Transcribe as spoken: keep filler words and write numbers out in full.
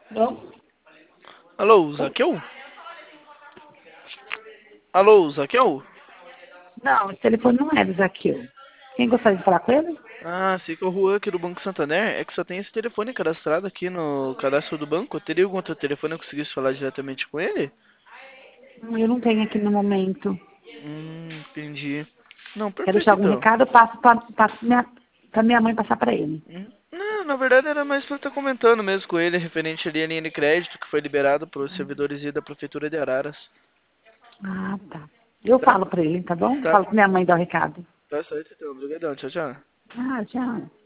Não, Alô, Zaqueu? Alô, Zaqueu? não, esse telefone não é do Zaqueu. Quem gostaria de falar com ele? Ah, sei que é o Juan aqui do Banco Santander. É que só tem esse telefone cadastrado aqui no cadastro do banco. Teria algum outro telefone que eu conseguisse falar diretamente com ele? Hum, Eu não tenho aqui no momento. Hum, entendi. Não, Quer deixar perfeito algum então. recado? Eu passo para minha, pra minha mãe passar para ele. Hum, Não, na verdade era mais pra estar comentando mesmo com ele, referente ali à linha de crédito que foi liberado para os servidores e da Prefeitura de Araras. Ah, tá. Eu Tá? falo para ele, tá bom? Tá. Falo com minha mãe dar o recado. Tá certo então. Obrigadão. Tchau, tchau. Ah, tchau.